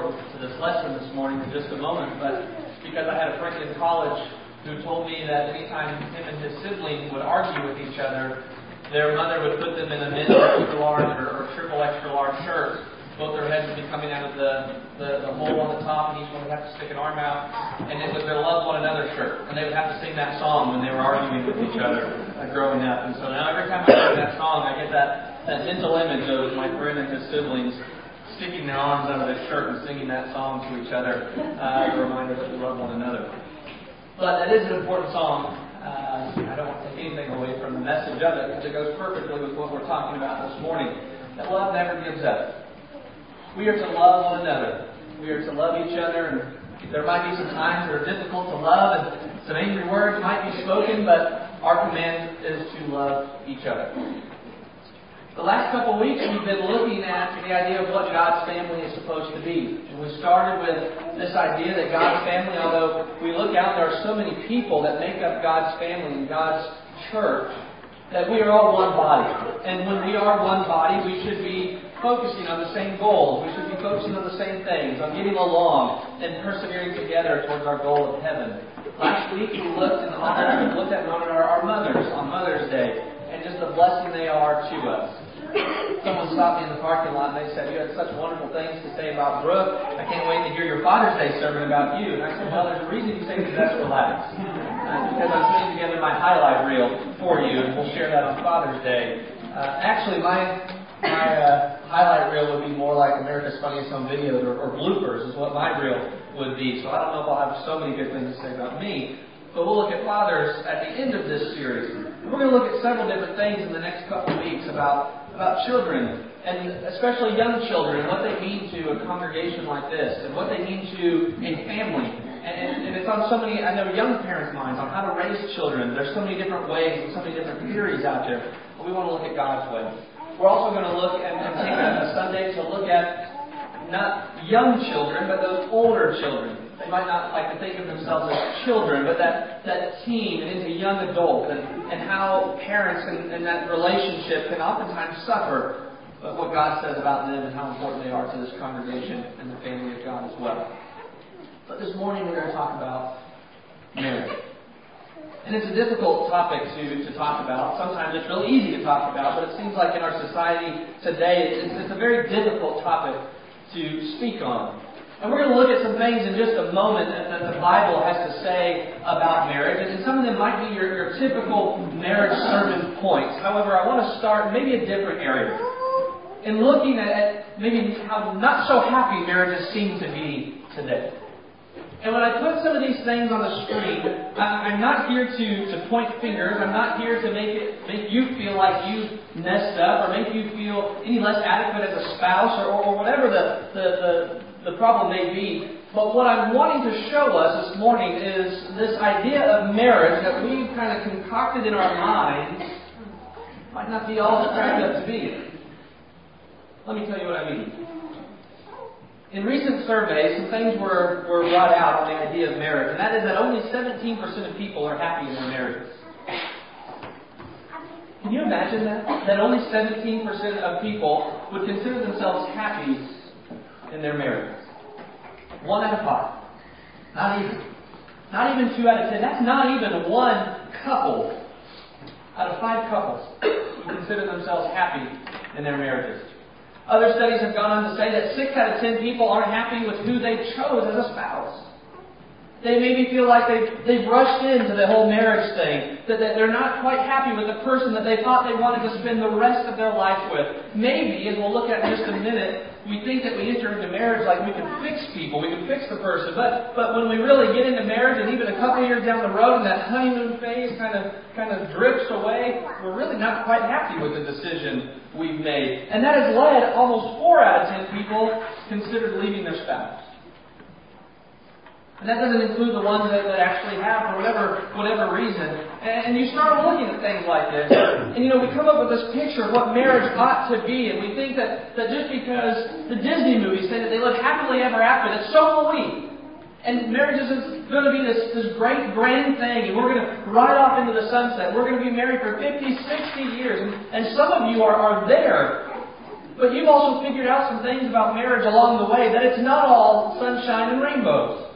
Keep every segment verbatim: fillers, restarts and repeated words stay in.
important to this lesson this morning in just a moment, but because I had a friend in college who told me that anytime him and his sibling would argue with each other, their mother would put them in a men's extra large or, or triple extra large shirt. Both their heads would be coming out of the, the, the hole on the top, and each one would have to stick an arm out, and it was their Love One Another shirt. And they would have to sing that song when they were arguing with each other uh, growing up. And so now every time I hear that song, I get that, that mental image of my friend and his siblings sticking their arms out of their shirt and singing that song to each other, uh, a reminder that we love one another. But that is an important song. Uh, I don't want to take anything away from the message of it, because it goes perfectly with what we're talking about this morning. That love never gives up. We are to love one another. We are to love each other. And there might be some times that are difficult to love, and some angry words might be spoken, but our command is to love each other. The last couple of weeks, we've been looking at the idea of what God's family is supposed to be. And we started with this idea that God's family, although we look out, there are so many people that make up God's family and God's church, that we are all one body. And when we are one body, we should be focusing on the same goals. We should be focusing on the same things, on getting along and persevering together towards our goal of heaven. Last week, we looked and honored, we looked at and honored our, our mothers on Mother's Day, and just the blessing they are to us. Someone stopped me in the parking lot and they said, "You had such wonderful things to say about Brooke. I can't wait to hear your Father's Day sermon about you." And I said, "Well, there's a reason you say that, that's relaxed. Uh, because I'm putting together my highlight reel for you, and we'll share that on Father's Day." Uh, actually, my my uh, highlight reel would be more like America's Funniest Home Videos or, or bloopers is what my reel would be. So I don't know if I'll have so many good things to say about me. But we'll look at fathers at the end of this series. We're going to look at several different things in the next couple of weeks about about children, and especially young children, and what they mean to a congregation like this, and what they mean to a family. And, and it's on so many, I know, young parents' minds on how to raise children. There's so many different ways and so many different theories out there. But we want to look at God's way. We're also going to look and, and take a Sunday to look at not young children, but those older children. They might not like to think of themselves as children, but that, that teen and into young adult, and, and how parents and, and that relationship can oftentimes suffer, but what God says about them and how important they are to this congregation and the family of God as well. But this morning we're going to talk about marriage. And it's a difficult topic to, to talk about. Sometimes it's really easy to talk about, but it seems like in our society today it's, it's a very difficult topic to speak on. And we're going to look at some things in just a moment that, that the Bible has to say about marriage. And some of them might be your, your typical marriage sermon points. However, I want to start maybe a different area. In looking at maybe how not so happy marriages seem to be today. And when I put some of these things on the screen, I'm not here to, to point fingers. I'm not here to make it make you feel like you messed up or make you feel any less adequate as a spouse or, or whatever the, the, the, the problem may be. But what I'm wanting to show us this morning is this idea of marriage that we've kind of concocted in our minds might not be all it's cracked up to be. Let me tell you what I mean. In recent surveys, some things were, were brought out on the idea of marriage, and that is that only seventeen percent of people are happy in their marriages. Can you imagine that? That only seventeen percent of people would consider themselves happy in their marriages. One out of five. Not even. Not even two out of ten. That's not even one couple out of five couples who consider themselves happy in their marriages. Other studies have gone on to say that six out of ten people aren't happy with who they chose as a spouse. They maybe feel like they've, they've rushed into the whole marriage thing, that, that they're not quite happy with the person that they thought they wanted to spend the rest of their life with. Maybe, as we'll look at in just a minute, we think that we enter into marriage like we can fix people, we can fix the person. But but when we really get into marriage, and even a couple of years down the road, and that honeymoon phase kind of kind of drifts away, we're really not quite happy with the decision we've made. And that has led almost four out of ten people considered leaving their spouse. And that doesn't include the ones that, that actually have for whatever whatever reason. And, and you start looking at things like this. And, you know, we come up with this picture of what marriage ought to be. And we think that, that just because the Disney movies say that they live happily ever after, that so will we. And marriage is going to be this, this great, grand thing. And we're going to ride off into the sunset. We're going to be married for fifty, sixty years. And, and some of you are, are there. But you've also figured out some things about marriage along the way, that it's not all sunshine and rainbows.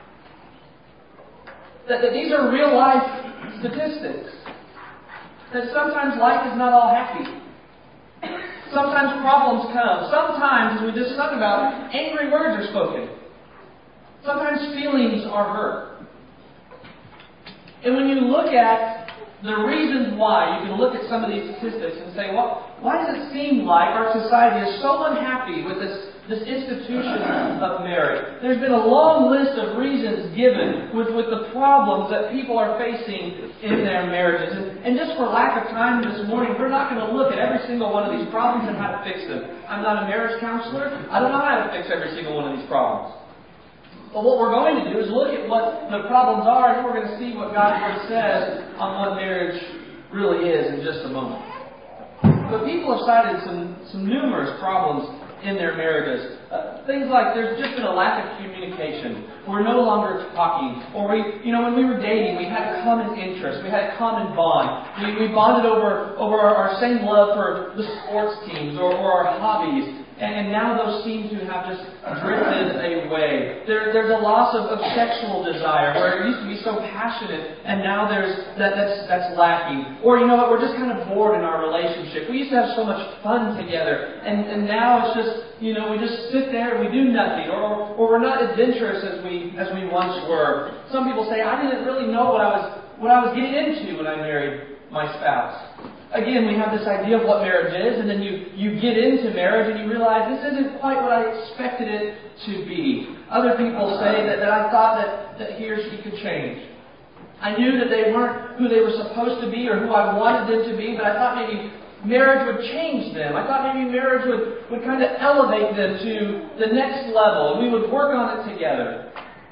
That, that these are real life statistics. That sometimes life is not all happy. Sometimes problems come. Sometimes, as we just sung about, angry words are spoken. Sometimes feelings are hurt. And when you look at the reasons why, you can look at some of these statistics and say, well, why does it seem like our society is so unhappy with this, this institution of marriage? There's been a long list of reasons given with, with the problems that people are facing in their marriages. And, and just for lack of time this morning, we're not going to look at every single one of these problems and how to fix them. I'm not a marriage counselor. I don't know how to fix every single one of these problems. But what we're going to do is look at what the problems are, and we're going to see what God's Word says on what marriage really is in just a moment. But people have cited some, some numerous problems in their marriages. Uh, things like there's just been a lack of communication. We're no longer talking. Or we, you know, when we were dating, we had a common interest. We had a common bond. We, we bonded over, over our, our same love for the sports teams or, or our hobbies. And now those seem to have just drifted away. There, there's a loss of, of sexual desire, where it used to be so passionate, and now there's that, that's that's lacking. Or, you know what, we're just kind of bored in our relationship. We used to have so much fun together, and, and now it's just, you know, we just sit there and we do nothing. Or, or we're not adventurous as we as we once were. Some people say, I didn't really know what I was what I was getting into when I married my spouse. Again, we have this idea of what marriage is, and then you, you get into marriage and you realize this isn't quite what I expected it to be. Other people say that, that I thought that, that he or she could change. I knew that they weren't who they were supposed to be or who I wanted them to be, but I thought maybe marriage would change them. I thought maybe marriage would, would kind of elevate them to the next level, and we would work on it together.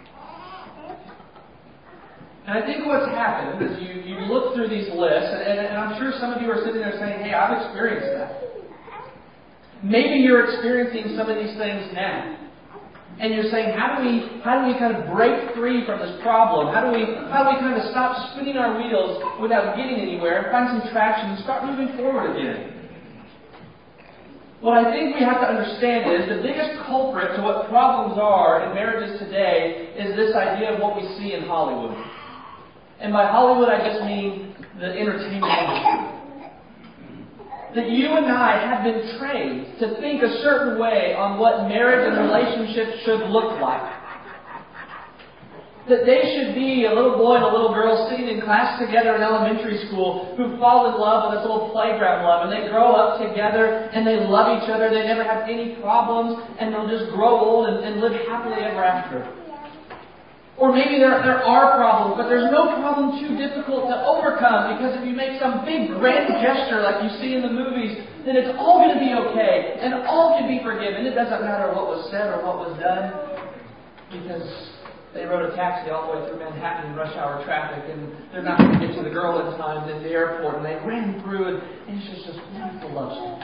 And I think what's happened is you, you look through these lists, and, and, and I'm sure some of you are sitting there saying, hey, I've experienced that. Maybe you're experiencing some of these things now. And you're saying, how do we how do we kind of break free from this problem? How do we how do we kind of stop spinning our wheels without getting anywhere, find some traction, and start moving forward again? What I think we have to understand is the biggest culprit to what problems are in marriages today is this idea of what we see in Hollywood. And by Hollywood, I just mean the entertainment industry. That you and I have been trained to think a certain way on what marriage and relationships should look like. That they should be a little boy and a little girl sitting in class together in elementary school who fall in love with this little playground love, and they grow up together and they love each other, they never have any problems, and they'll just grow old and, and live happily ever after. Or maybe there, there are problems, but there's no problem too difficult to overcome, because if you make some big grand gesture like you see in the movies, then it's all going to be okay and all can be forgiven. It doesn't matter what was said or what was done, because they rode a taxi all the way through Manhattan in rush hour traffic, and they're not going to get to the girl in time at the airport, and they ran through, and it's just this wonderful love story.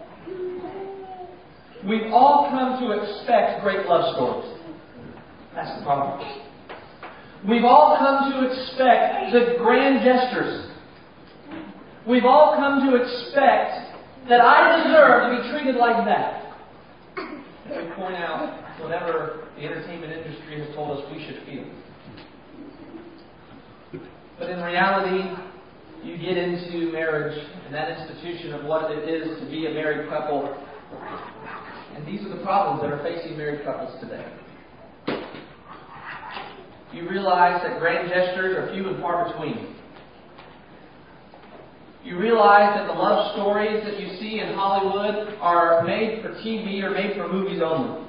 We've all come to expect great love stories. That's the problem. We've all come to expect the grand gestures. We've all come to expect that I deserve to be treated like that. And we point out whatever the entertainment industry has told us we should feel. But in reality, you get into marriage and that institution of what it is to be a married couple, and these are the problems that are facing married couples today. You realize that grand gestures are few and far between. You realize that the love stories that you see in Hollywood are made for T V or made for movies only.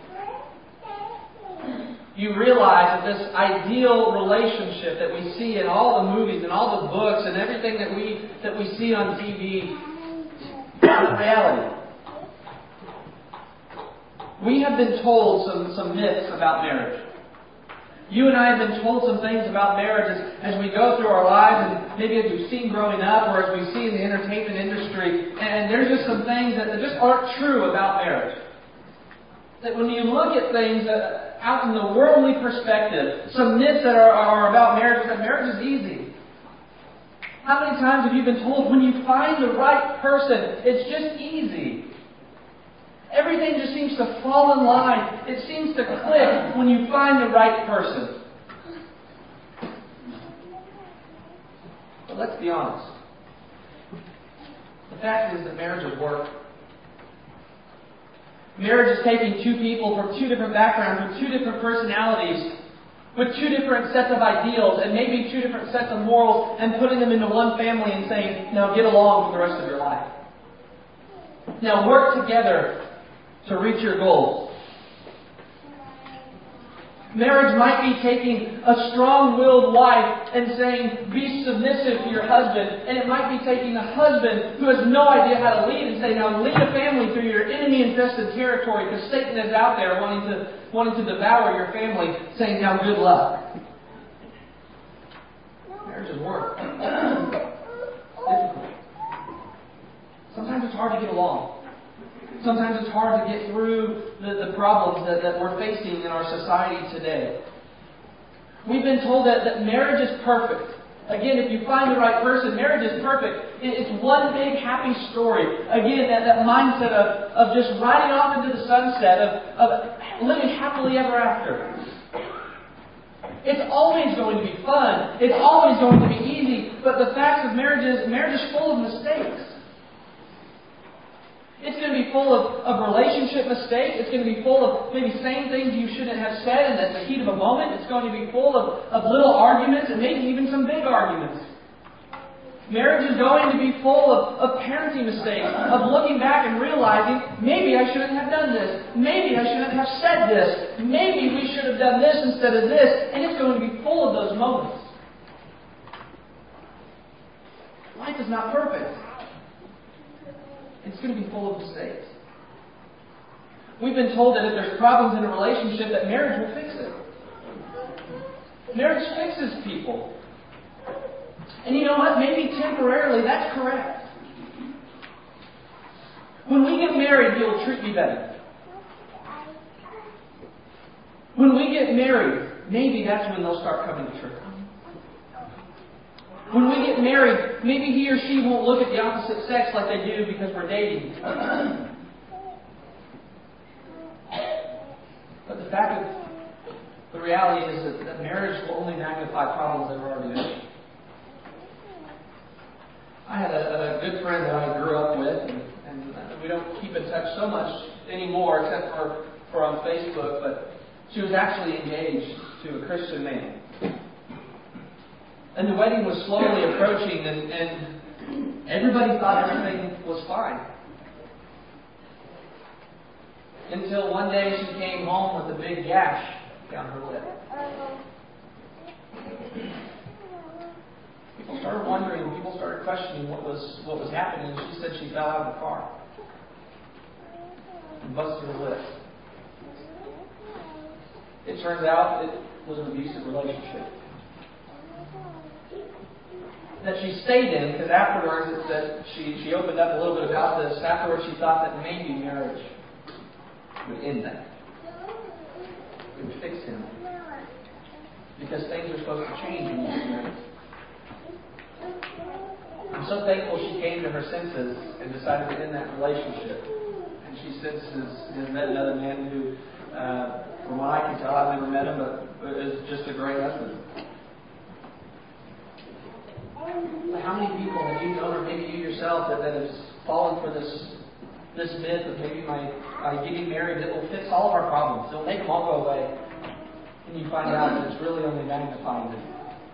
You realize that this ideal relationship that we see in all the movies and all the books and everything that we that we see on T V is not reality. We have been told some, some myths about marriage. You and I have been told some things about marriage as, as we go through our lives, and maybe as we've seen growing up or as we see in the entertainment industry. And there's just some things that, that just aren't true about marriage. That when you look at things uh, out in the worldly perspective, some myths that are, are about marriage, that marriage is easy. How many times have you been told when you find the right person, it's just easy? Everything just seems to fall in line. It seems to click when you find the right person. But let's be honest. The fact is that marriages work. Marriage is taking two people from two different backgrounds, with two different personalities, with two different sets of ideals, and maybe two different sets of morals, and putting them into one family and saying, now get along for the rest of your life. Now work together to reach your goals. Marriage might be taking a strong-willed wife and saying, be submissive to your husband. And it might be taking a husband who has no idea how to lead and say, now lead a family through your enemy-infested territory, because Satan is out there wanting to, wanting to devour your family, saying, now good luck. Marriages work. Difficult. Sometimes it's hard to get along. Sometimes it's hard to get through the, the problems that, that we're facing in our society today. We've been told that, that marriage is perfect. Again, if you find the right person, marriage is perfect. It, it's one big happy story. Again, that, that mindset of, of just riding off into the sunset, of, of living happily ever after. It's always going to be fun. It's always going to be easy. But the fact of marriage is, marriage is full of mistakes. It's going to be full of, of relationship mistakes. It's going to be full of maybe saying things you shouldn't have said in the heat of a moment. It's going to be full of, of little arguments and maybe even some big arguments. Marriage is going to be full of, of parenting mistakes, of looking back and realizing, maybe I shouldn't have done this. Maybe I shouldn't have said this. Maybe we should have done this instead of this. And it's going to be full of those moments. Life is not perfect. It's going to be full of mistakes. We've been told that if there's problems in a relationship, that marriage will fix it. Marriage fixes people. And you know what? Maybe temporarily that's correct. When we get married, He'll treat me better. When we get married, maybe that's when they'll start coming to church. When we get married, maybe he or she won't look at the opposite sex like they do because we're dating. But the fact of the reality is that, that marriage will only magnify problems that are already there. I had a, a good friend that I grew up with, and, and we don't keep in touch so much anymore except for, for on Facebook, but she was actually engaged to a Christian man. And the wedding was slowly approaching, and, and everybody thought everything was fine. Until one day she came home with a big gash down her lip. People started wondering, people started questioning what was what was happening. She said she fell out of the car and busted her lip. It turns out it was an abusive relationship that she stayed in, because afterwards it said she, she opened up a little bit about this. Afterwards she thought that maybe marriage would end that. It would fix him. Because things are supposed to change when you get married. I'm so thankful she came to her senses and decided to end that relationship. And she since has, has met another man who, uh, from what I can tell, I've never met him, but is just a great husband. But how many people have you known, or maybe you yourself, that, that has fallen for this this myth of maybe my by getting married it will fix all of our problems, it'll make them all go away, and you find out that it's really only magnifying them.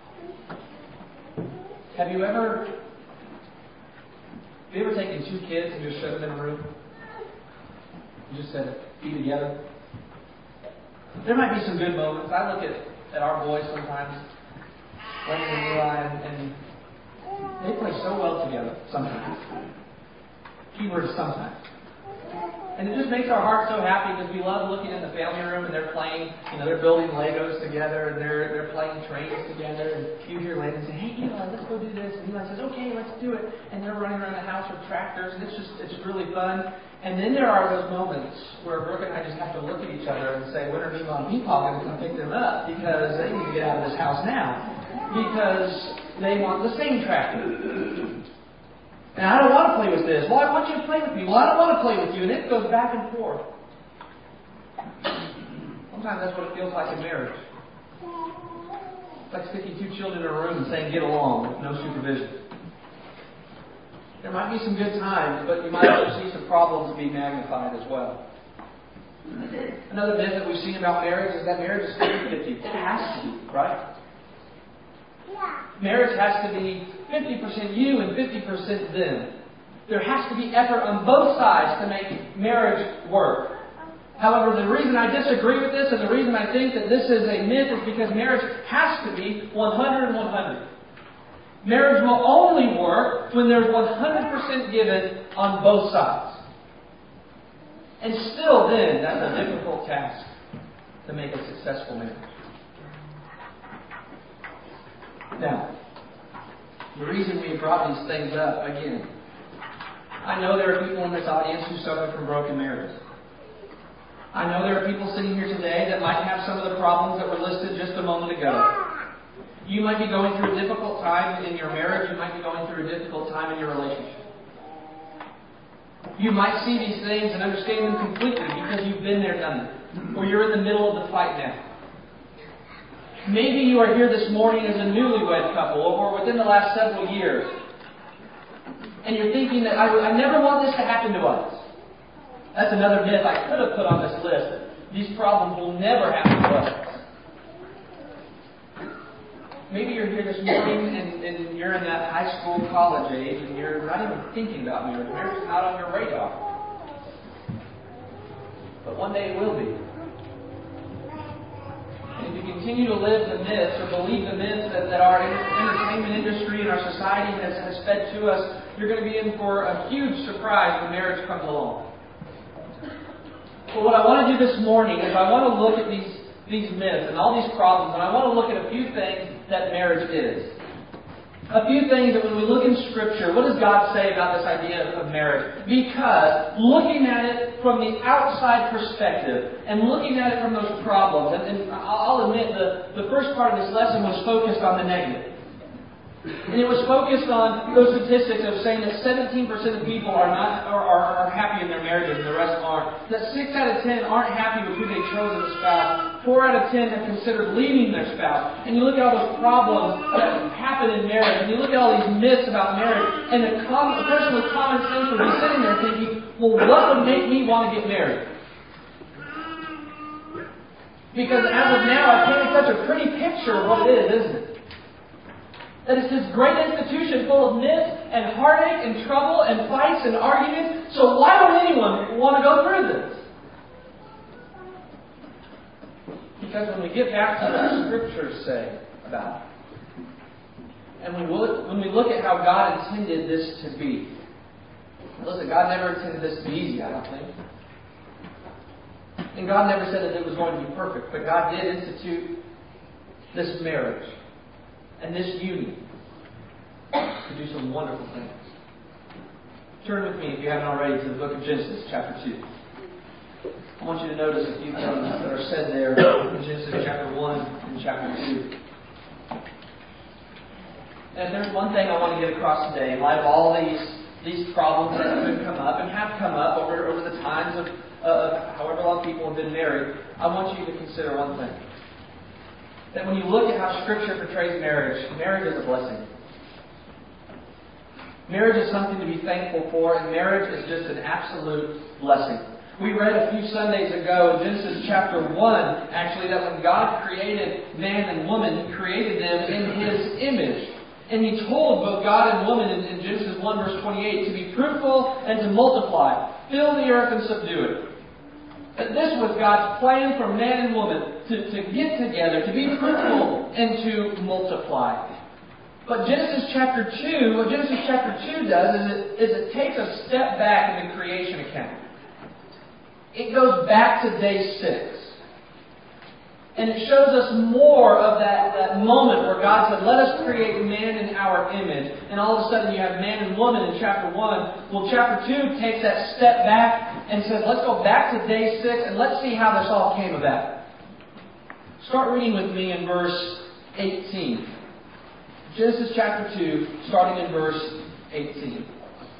Have you ever have you ever taken two kids and just shut them in a room? You just said, be together. There might be some good moments. I look at, at our boys sometimes, Lennon and Eli, and, and they play so well together sometimes. Keyword is sometimes. And it just makes our hearts so happy because we love looking in the family room and they're playing, you know, they're building Legos together and they're they're playing trains together. And you hear Landon say, hey, Eli, let's go do this. And Eli says, okay, let's do it. And they're running around the house with tractors and it's just, it's really fun. And then there are those moments where Brooke and I just have to look at each other and say, when are Mima and Meepaw going to come pick them up? Because they need to get out of this house now. Because they want the same tractor. And I don't want to play with this. Well, I want you to play with me. Well, I don't want to play with you. And it goes back and forth. Sometimes that's what it feels like in marriage. It's like sticking two children in a room and saying, get along, with no supervision. There might be some good times, but you might also see some problems being magnified as well. Another myth that we've seen about marriage is that marriage is fifty-fifty. It has to be, right? Yeah. Marriage has to be fifty percent you and fifty percent them. There has to be effort on both sides to make marriage work. However, the reason I disagree with this and the reason I think that this is a myth is because marriage has to be one hundred and one hundred. Marriage will only work when there's one hundred percent given on both sides. And still then, that's a difficult task to make a successful marriage. Now, the reason we brought these things up, again, I know there are people in this audience who suffer from broken marriages. I know there are people sitting here today that might have some of the problems that were listed just a moment ago. You might be going through a difficult time in your marriage. You might be going through a difficult time in your relationship. You might see these things and understand them completely because you've been there, done them. Or you're in the middle of the fight now. Maybe you are here this morning as a newlywed couple or within the last several years. And you're thinking that I, I never want this to happen to us. That's another myth I could have put on this list. These problems will never happen to us. Maybe you're here this morning and, and you're in that high school, college age and you're not even thinking about marriage. Marriage is not on your radar. But one day it will be. And if you continue to live the myths or believe the myths that, that our entertainment industry and our society has, has fed to us, you're going to be in for a huge surprise when marriage comes along. But what I want to do this morning is I want to look at these, these myths and all these problems, and I want to look at a few things that marriage is. A few things that when we look in Scripture, what does God say about this idea of marriage? Because looking at it from the outside perspective and looking at it from those problems, and, and I'll admit the, the first part of this lesson was focused on the negative. And it was focused on those statistics of saying that seventeen percent of people are not are, are, are happy in their marriages and the rest aren't. That six out of ten aren't happy with who they chose as a spouse. four out of ten have considered leaving their spouse. And you look at all those problems that happen in marriage, and you look at all these myths about marriage, and a, com- a person with common sense would be sitting there thinking, well, what would make me want to get married? Because as of now, I've painted such a pretty picture of what it is, isn't it? That it's this great institution full of myths and heartache and trouble and fights and arguments. So why would anyone want to go through this? Because when we get back to what the Scriptures say about it, and when we look, when we look at how God intended this to be, listen, God never intended this to be easy, I don't think. And God never said that it was going to be perfect, but God did institute this marriage and this union to do some wonderful things. Turn with me, if you haven't already, to the book of Genesis, chapter two. I want you to notice a few things that are said there in Genesis chapter one and chapter two. And there's one thing I want to get across today, in light of all these these problems that could come up and have come up over, over the times of uh, however long people have been married. I want you to consider one thing. That when you look at how Scripture portrays marriage, marriage is a blessing. Marriage is something to be thankful for, and marriage is just an absolute blessing. We read a few Sundays ago in Genesis chapter one, actually, that when God created man and woman, He created them in His image. And He told both God and woman in, in Genesis one verse twenty-eight to be fruitful and to multiply, fill the earth and subdue it. That this was God's plan for man and woman, to, to get together, to be fruitful, and to multiply. But Genesis chapter two, what Genesis chapter two does is it, is it takes a step back in the creation account. It goes back to day six. And it shows us more of that, that moment where God said, let us create man in our image. And all of a sudden you have man and woman in chapter one. Well, chapter two takes that step back and says, let's go back to day six and let's see how this all came about. Start reading with me in verse eighteen. Genesis chapter two, starting in verse eighteen.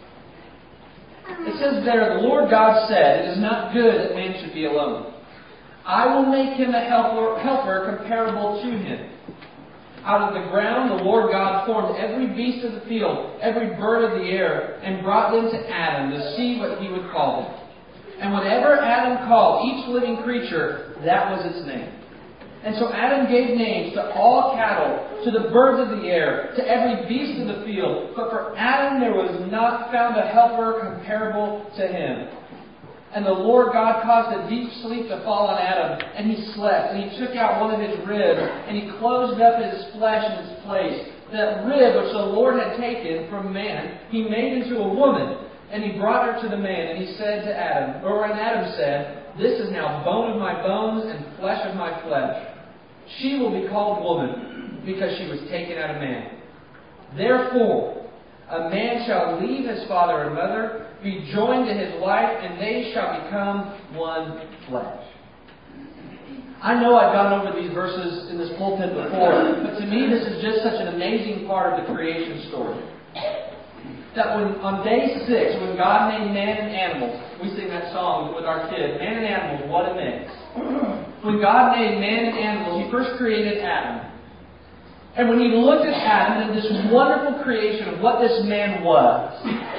It says there, the Lord God said, "It is not good that man should be alone. I will make him a helper, helper comparable to him." Out of the ground the Lord God formed every beast of the field, every bird of the air, and brought them to Adam to see what he would call them. And whatever Adam called each living creature, that was its name. And so Adam gave names to all cattle, to the birds of the air, to every beast of the field. But for Adam there was not found a helper comparable to him. And the Lord God caused a deep sleep to fall on Adam, and he slept. And he took out one of his ribs, and he closed up his flesh in its place. That rib which the Lord had taken from man, he made into a woman. And he brought her to the man, and he said to Adam, or and Adam said, "This is now bone of my bones and flesh of my flesh. She will be called woman, because she was taken out of man. Therefore, a man shall leave his father and mother, be joined to his wife, and they shall become one flesh." I know I've gone over these verses in this pulpit before, but to me this is just such an amazing part of the creation story. That when on day six, when God made man and animals, we sing that song with our kids, "Man and animals, what a mix." When God made man and animals, He first created Adam. And when He looked at Adam and this wonderful creation of what this man was,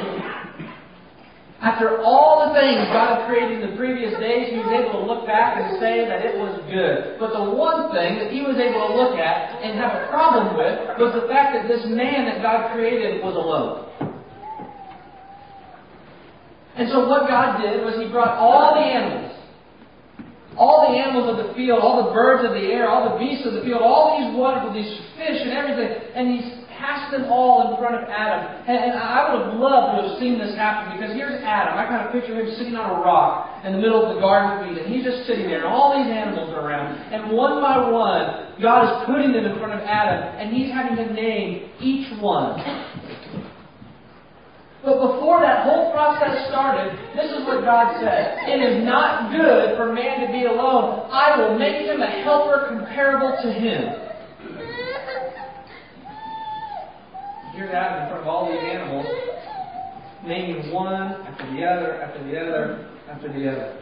after all the things God had created in the previous days, He was able to look back and say that it was good. But the one thing that He was able to look at and have a problem with was the fact that this man that God created was alone. And so what God did was He brought all the animals, all the animals of the field, all the birds of the air, all the beasts of the field, all these wonderful, these fish and everything, and He cast them all in front of Adam. And, and I would have loved to have seen this happen, because here's Adam. I kind of picture him sitting on a rock in the middle of the Garden of Eden. He's just sitting there, and all these animals are around. And one by one, God is putting them in front of Adam, and He's having to name each one. But before that whole process started, this is what God said. "It is not good for man to be alone. I will make him a helper comparable to him." Here's Adam in front of all these animals, naming one after the other, after the other, after the other.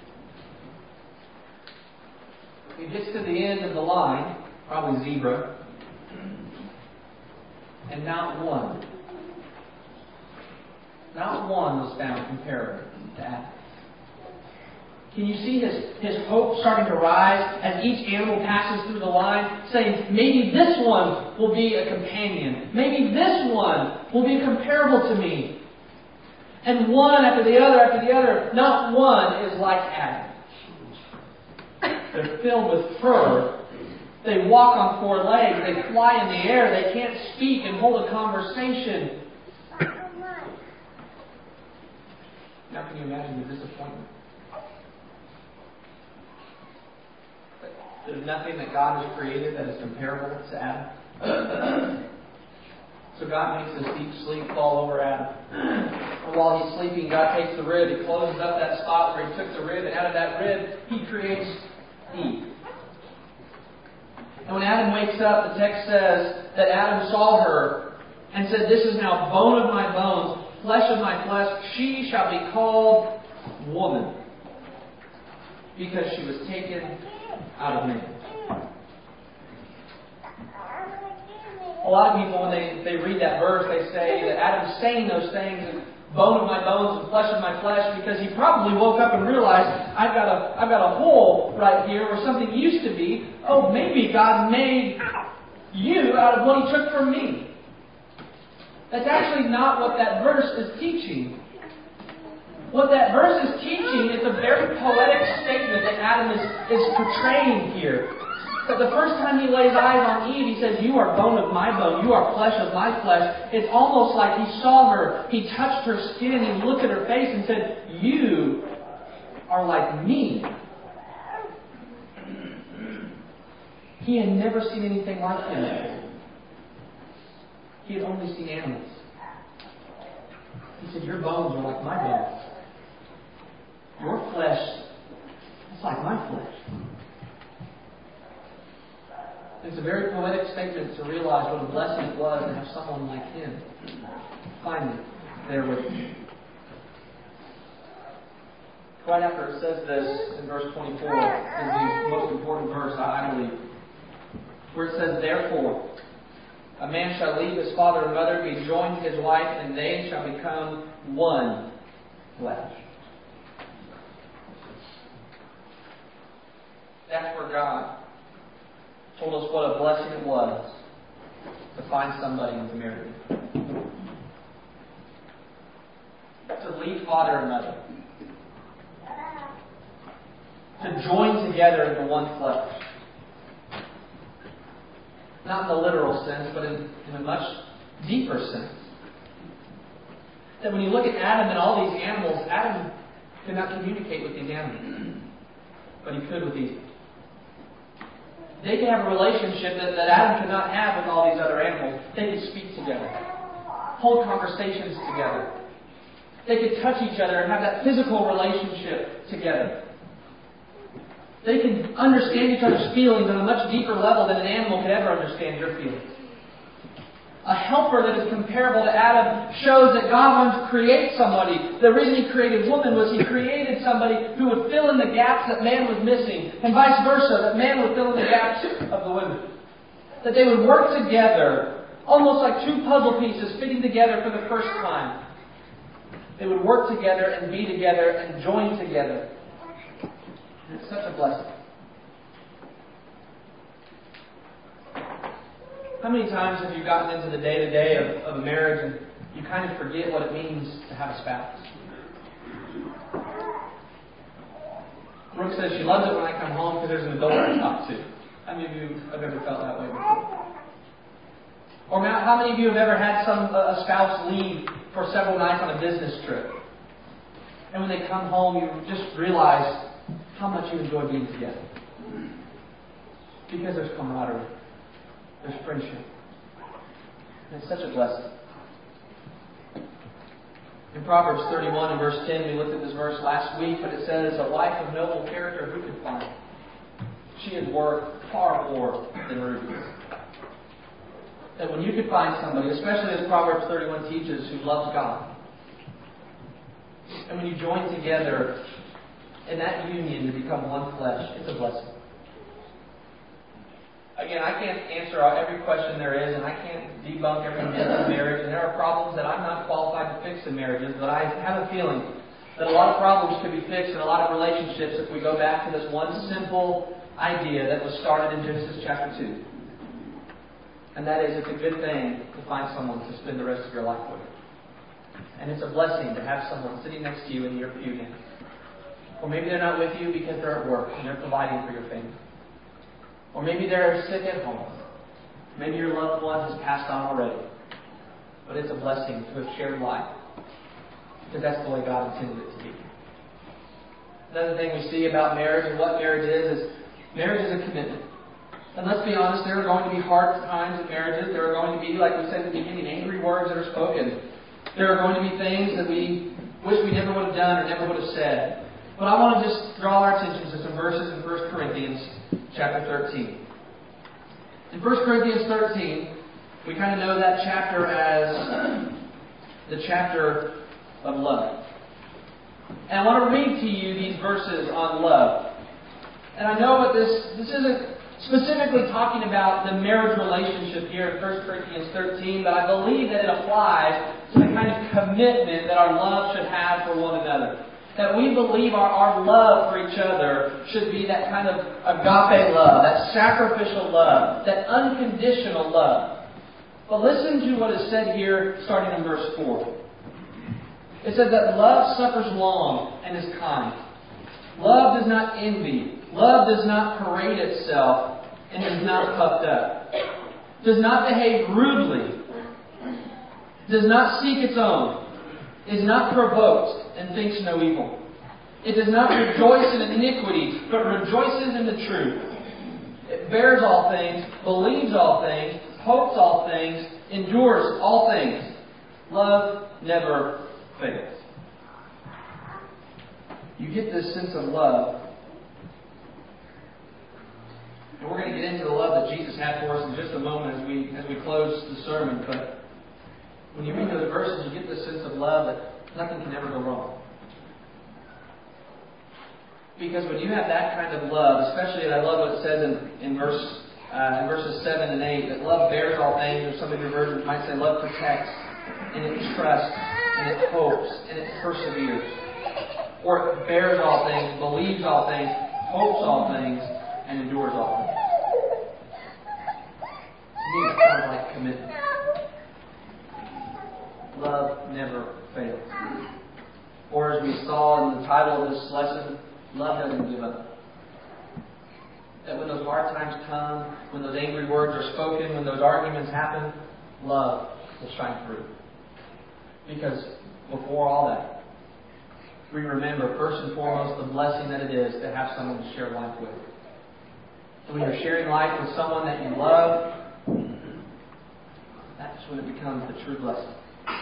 He gets to the end of the line, probably zebra, and not one. Not one was found comparable to Adam. Can you see his, his hope starting to rise as each animal passes through the line, saying, maybe this one will be a companion. Maybe this one will be comparable to me. And one after the other after the other, not one is like Adam. They're filled with fur. They walk on four legs. They fly in the air. They can't speak and hold a conversation. Now can you imagine the disappointment? There's nothing that God has created that is comparable to Adam. So God makes this deep sleep fall over Adam. And while he's sleeping, God takes the rib, He closes up that spot where He took the rib, and out of that rib, He creates Eve. And when Adam wakes up, the text says that Adam saw her and said, "This is now bone of my bones, flesh of my flesh. She shall be called woman, because she was taken out of man." A lot of people, when they, they read that verse, they say that Adam's saying those things, bone of my bones and flesh of my flesh, because he probably woke up and realized, I've got a I've got a hole right here where something used to be. Oh, maybe God made you out of what He took from me. That's actually not what that verse is teaching. What that verse is teaching is a very poetic statement that Adam is, is portraying here. That the first time he lays eyes on Eve, he says, "You are bone of my bone, you are flesh of my flesh." It's almost like he saw her, he touched her skin, he looked at her face and said, "You are like me." He had never seen anything like him. He had only seen animals. He said, "Your bones are like my bones. Your flesh is like my flesh." It's a very poetic statement to realize what a blessing it was to have someone like him finally there with him. right after it says this in verse twenty-four, is the most important verse, I believe, where it says, "Therefore, a man shall leave his father and mother, be joined to his wife, and they shall become one flesh." That's where God told us what a blessing it was to find somebody and to marry them. To leave father and mother. To join together into one flesh. Not in the literal sense, but in, in a much deeper sense. That when you look at Adam and all these animals, Adam could not communicate with these animals. But he could with Eve. They could have a relationship that, that Adam could not have with all these other animals. They could speak together. Hold conversations together. They could touch each other and have that physical relationship together. They can understand each other's feelings on a much deeper level than an animal could ever understand your feelings. A helper that is comparable to Adam shows that God wanted to create somebody. The reason He created woman was He created somebody who would fill in the gaps that man was missing, and vice versa, that man would fill in the gaps of the women. That they would work together, almost like two puzzle pieces fitting together for the first time. They would work together and be together and join together. And it's such a blessing. How many times have you gotten into the day-to-day of, of a marriage and you kind of forget what it means to have a spouse? Brooke says she loves it when I come home because there's an adult to talk to. How many of you have ever felt that way before? Or how many of you have ever had some a spouse leave for several nights on a business trip? And when they come home, you just realize how much you enjoy being together. Because there's camaraderie. There's friendship. And it's such a blessing. In Proverbs thirty-one and verse ten, we looked at this verse last week, but it says, "A wife of noble character who can find? She is worth far more than rubies." That when you could find somebody, especially as Proverbs thirty-one teaches, who loves God, and when you join together in that union to become one flesh, it's a blessing. Again, I can't answer every question there is, and I can't debunk every myth in marriage, and there are problems that I'm not qualified to fix in marriages, but I have a feeling that a lot of problems could be fixed in a lot of relationships if we go back to this one simple idea that was started in Genesis chapter two. And that is, it's a good thing to find someone to spend the rest of your life with. And it's a blessing to have someone sitting next to you in your pew now. Or maybe they're not with you because they're at work and they're providing for your family. Or maybe they're sick at home. Maybe your loved one has passed on already. But it's a blessing to have shared life. Because that's the way God intended it to be. Another thing we see about marriage and what marriage is, is marriage is a commitment. And let's be honest, there are going to be hard times in marriages. There are going to be, like we said at the beginning, angry words that are spoken. There are going to be things that we wish we never would have done or never would have said. But I want to just draw our attention to some verses in First Corinthians chapter thirteen. In First Corinthians thirteen, we kind of know that chapter as the chapter of love. And I want to read to you these verses on love. And I know what this, this isn't specifically talking about the marriage relationship here in First Corinthians thirteen, but I believe that it applies to the kind of commitment that our love should have for one another. That we believe our, our love for each other should be that kind of agape love, that sacrificial love, that unconditional love. But listen to what is said here starting in verse four. It says that love suffers long and is kind. Love does not envy. Love does not parade itself and is not puffed up. Does not behave rudely. Does not seek its own. Is not provoked and thinks no evil. It does not rejoice in iniquity, but rejoices in the truth. It bears all things, believes all things, hopes all things, endures all things. Love never fails. You get this sense of love. And we're going to get into the love that Jesus had for us in just a moment as we as we close the sermon. But when you read those verses, you get this sense of love that nothing can ever go wrong. Because when you have that kind of love, especially, and I love what it says in, in verse uh, in verses seven and eight, that love bears all things, or some of your versions might say love protects, and it trusts, and it hopes, and it perseveres. Or it bears all things, believes all things, hopes all things, and endures all things. To me, that sounds like commitment. Love never fails. Or as we saw in the title of this lesson, love doesn't give up. That when those hard times come, when those angry words are spoken, when those arguments happen, love will shine through. Because before all that, we remember first and foremost the blessing that it is to have someone to share life with. And when you're sharing life with someone that you love, that's when it becomes the true blessing.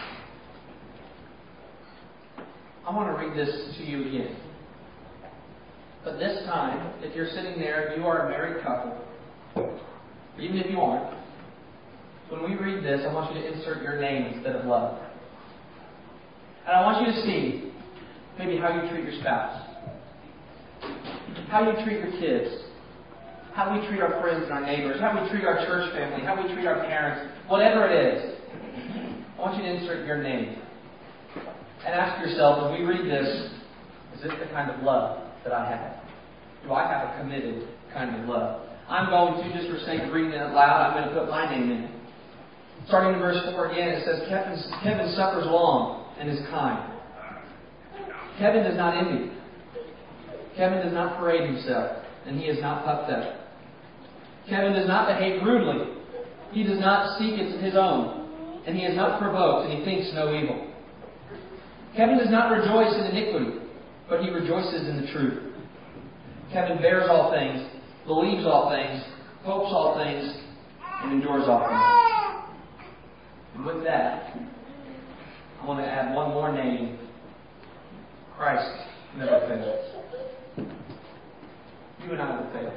I want to read this to you again. But this time, if you're sitting there, you are a married couple, or even if you aren't, when we read this, I want you to insert your name instead of love. And I want you to see maybe how you treat your spouse, how you treat your kids, how we treat our friends and our neighbors, how we treat our church family, how we treat our parents, whatever it is. I want you to insert your name. And ask yourself, as we read this, is this the kind of love that I have? Do I have a committed kind of love? I'm going to, just for sake of reading it out loud, I'm going to put my name in it. Starting in verse four again, it says, Kevin, Kevin suffers long and is kind. Kevin does not envy. Kevin does not parade himself, and he is not puffed up. Kevin does not behave rudely. He does not seek his own, and he is not provoked, and he thinks no evil. Kevin does not rejoice in iniquity, but he rejoices in the truth. Kevin bears all things, believes all things, hopes all things, and endures all things. And with that, I want to add one more name. Christ never fails. You and I will fail.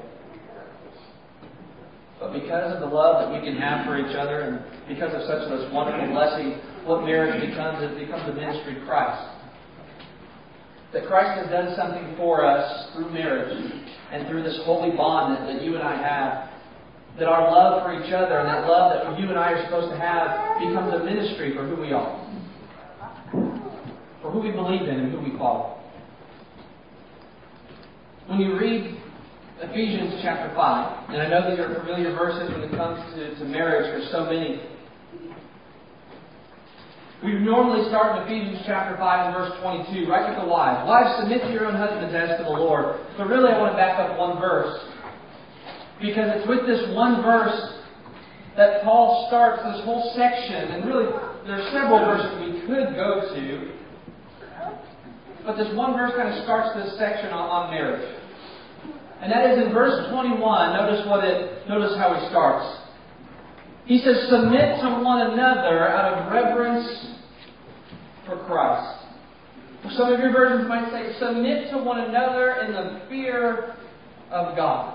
But because of the love that we can have for each other, and because of such this wonderful blessing, what marriage becomes, it becomes a ministry of Christ. That Christ has done something for us through marriage and through this holy bond that, that you and I have. That our love for each other and that love that you and I are supposed to have becomes a ministry for who we are. For who we believe in and who we follow. When you read Ephesians chapter five, and I know these are familiar verses when it comes to, to marriage for so many. We normally start in Ephesians chapter five and verse twenty-two, right with the wives. Wives, submit to your own husbands as to the Lord. But really I want to back up one verse. Because it's with this one verse that Paul starts this whole section. And really, there are several verses we could go to. But this one verse kind of starts this section on, on marriage. And that is in verse twenty-one. Notice what it. Notice how he starts. He says, submit to one another out of reverence for Christ. Some of your versions might say, submit to one another in the fear of God.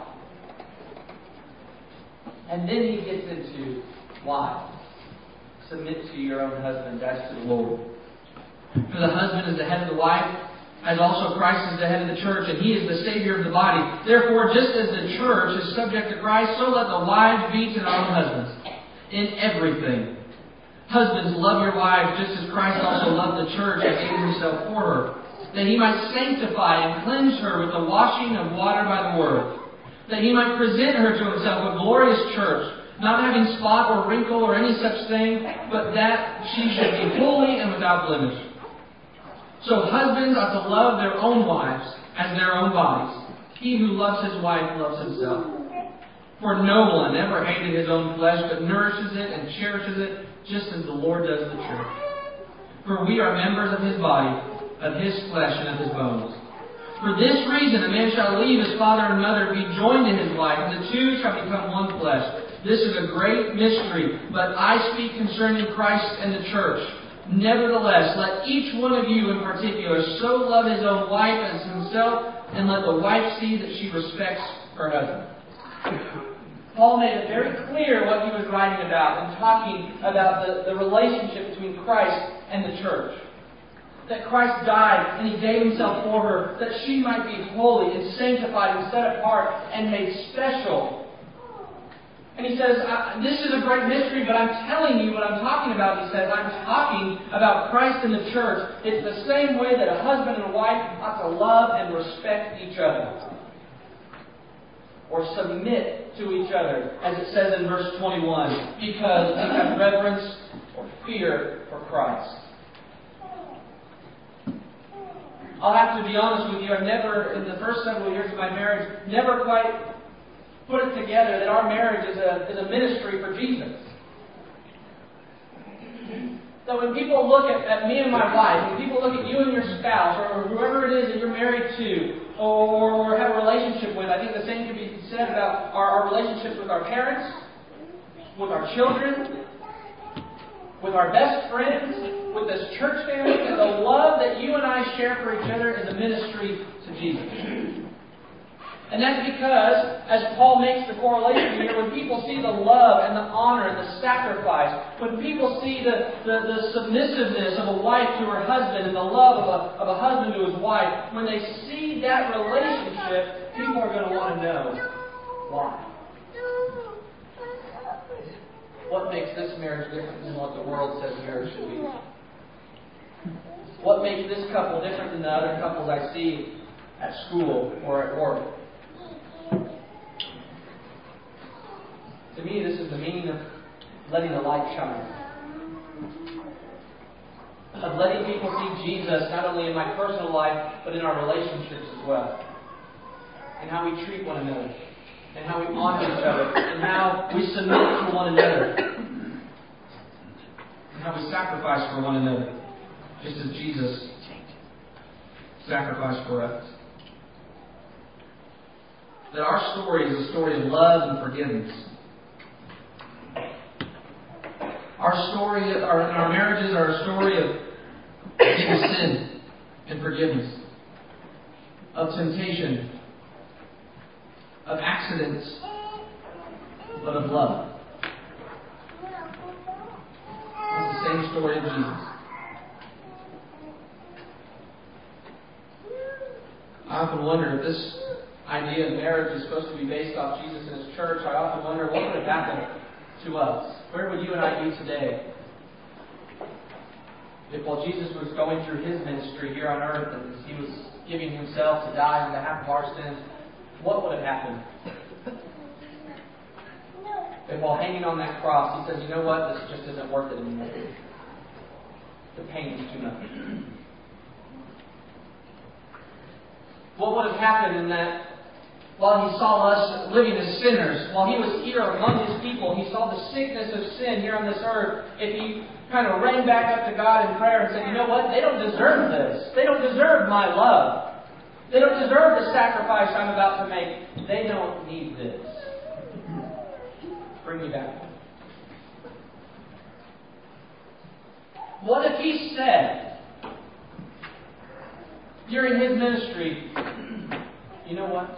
And then he gets into why. Submit to your own husbands as to the Lord. For the husband is the head of the wife, as also Christ is the head of the church, and He is the Savior of the body. Therefore, just as the church is subject to Christ, so let the wives be to their own husbands in everything. Husbands, love your wives just as Christ also loved the church and gave Himself for her, that He might sanctify and cleanse her with the washing of water by the Word, that He might present her to Himself a glorious church, not having spot or wrinkle or any such thing, but that she should be holy and without blemish. So husbands ought to love their own wives as their own bodies. He who loves his wife loves himself. For no one ever hated his own flesh, but nourishes it and cherishes it, just as the Lord does the church. For we are members of His body, of His flesh and of His bones. For this reason a man shall leave his father and mother, be joined to his wife, and the two shall become one flesh. This is a great mystery, but I speak concerning Christ and the church. Nevertheless, let each one of you in particular so love his own wife as himself, and let the wife see that she respects her husband. Paul made it very clear what he was writing about and talking about the, the relationship between Christ and the church. that Christ died and He gave Himself for her, that she might be holy and sanctified and set apart and made special. And he says, this is a great mystery, but I'm telling you what I'm talking about. He says, I'm talking about Christ and the church. It's the same way that a husband and a wife ought to love and respect each other. Or submit to each other, as it says in verse twenty-one, because they have reverence or fear for Christ. I'll have to be honest with you, I've never, in the first several years of my marriage, never quite put it together that our marriage is a, is a ministry for Jesus. So when people look at, at me and my wife, when people look at you and your spouse, or whoever it is that you're married to, or, or have a relationship with, I think the same can be said about our, our relationships with our parents, with our children, with our best friends, with this church family, and the love that you and I share for each other is a ministry to Jesus. And that's because, as Paul makes the correlation here, when people see the love and the honor and the sacrifice, when people see the, the, the submissiveness of a wife to her husband and the love of a, of a husband to his wife, when they see that relationship, people are going to want to know why. What makes this marriage different than what the world says marriage should be? What makes this couple different than the other couples I see at school or at work? To me, this is the meaning of letting the light shine. Of letting people see Jesus not only in my personal life, but in our relationships as well. And how we treat one another. And how we honor each other. And how we submit to one another. And how we sacrifice for one another. Just as Jesus sacrificed for us. That our story is a story of love and forgiveness. Our story, our, our marriages are a story of sin and forgiveness, of temptation, of accidents, but of love. It's the same story of Jesus. I often wonder if this idea of marriage is supposed to be based off Jesus and His church. I often wonder what would have happened to us. Where would you and I be today if while Jesus was going through His ministry here on earth and He was giving Himself to die on behalf of our sins, what would have happened? If while hanging on that cross He says, you know what, this just isn't worth it anymore. The pain is too much. What would have happened in that while He saw us living as sinners, while He was here among His people, He saw the sickness of sin here on this earth, if He kind of ran back up to God in prayer and said, you know what, they don't deserve this. They don't deserve my love. They don't deserve the sacrifice I'm about to make. They don't need this. Bring me back. What if He said, during His ministry, you know what?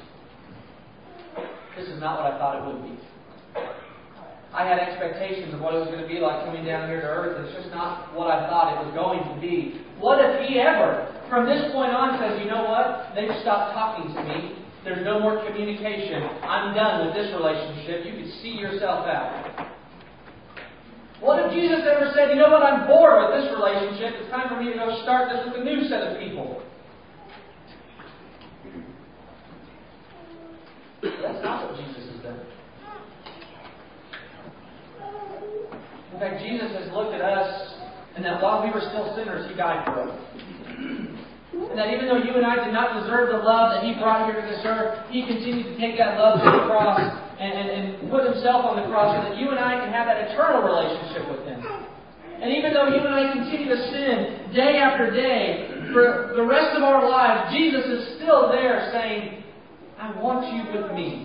This is not what I thought it would be. I had expectations of what it was going to be like coming down here to earth, and it's just not what I thought it was going to be. What if He ever, from this point on, says, you know what? They've stopped talking to me. There's no more communication. I'm done with this relationship. You can see yourself out. What if Jesus ever said, you know what? I'm bored with this relationship. It's time for me to go start this with a new set of people. That's not what Jesus has done. In fact, Jesus has looked at us, and that while we were still sinners, He died for us. And that even though you and I did not deserve the love that He brought here to this earth, He continued to take that love to the cross and, and, and put Himself on the cross so that you and I can have that eternal relationship with Him. And even though you and I continue to sin day after day, for the rest of our lives, Jesus is still there saying, I want you with me.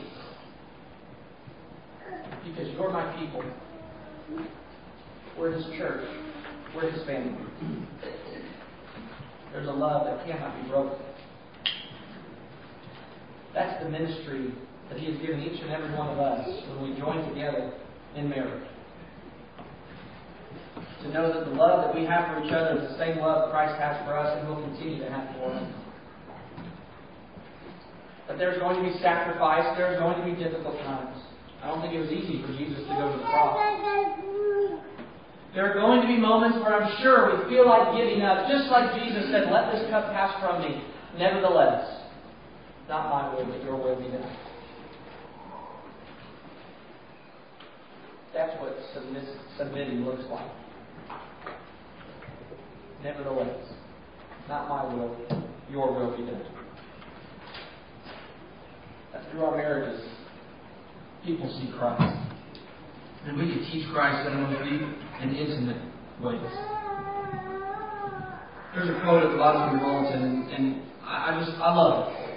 Because you're my people. We're His church. We're His family. There's a love that cannot be broken. That's the ministry that He has given each and every one of us when we join together in marriage. To to know that the love that we have for each other is the same love Christ has for us and will continue to have for us. But there's going to be sacrifice. There's going to be difficult times. I don't think it was easy for Jesus to go to the cross. There are going to be moments where I'm sure we feel like giving up, just like Jesus said, let this cup pass from me. Nevertheless, not my will, but your will be done. That's what submiss- submitting looks like. Nevertheless, not my will, your will be done. That through our marriages, people see Christ. And we can teach Christ in the most deep and intimate ways. There's a quote at the bottom of your bulletin, and, and I, I just, I love it.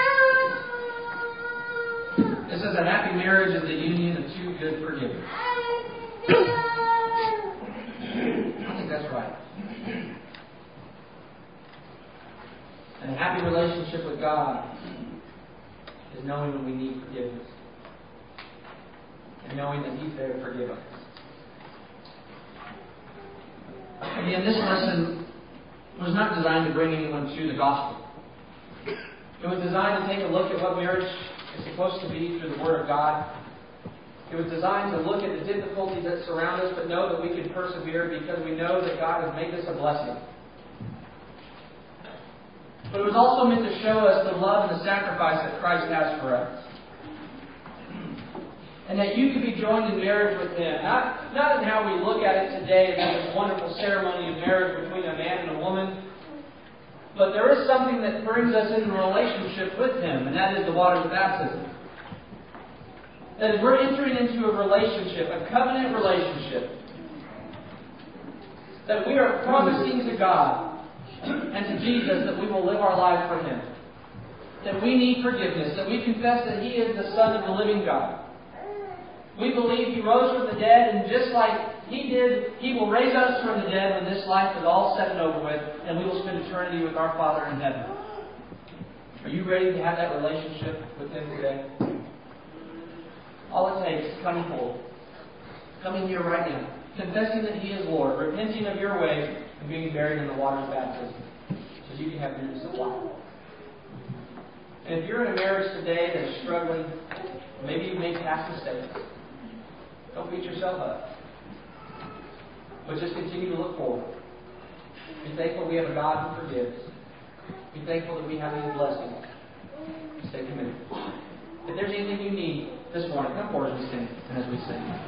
It says, a happy marriage is the union of two good forgivers. I think that's right. And a happy relationship with God is knowing when we need forgiveness. And knowing that He's there to forgive us. Again, this lesson was not designed to bring anyone to the gospel. It was designed to take a look at what marriage is supposed to be through the Word of God. It was designed to look at the difficulties that surround us, but know that we can persevere because we know that God has made this a blessing. But it was also meant to show us the love and the sacrifice that Christ has for us. And that you could be joined in marriage with Him. Not, not in how we look at it today, as this wonderful ceremony of marriage between a man and a woman. But there is something that brings us into a relationship with Him, and that is the water of baptism. That is, we're entering into a relationship, a covenant relationship. That we are promising to God and to Jesus that we will live our lives for Him. That we need forgiveness. That we confess that He is the Son of the living God. We believe He rose from the dead, and just like He did, He will raise us from the dead when this life is all said and over with, and we will spend eternity with our Father in heaven. Are you ready to have that relationship with Him today? All it takes is coming forward. Coming here right now. Confessing that He is Lord. Repenting of your ways and being buried in the waters of baptism. So you can have newness of life. And if you're in a marriage today that is struggling, maybe you've made past mistakes, don't beat yourself up. But just continue to look forward. Be thankful we have a God who forgives. Be thankful that we have these blessings. Stay committed. If there's anything you need this morning, come forward as we sing and as we sing.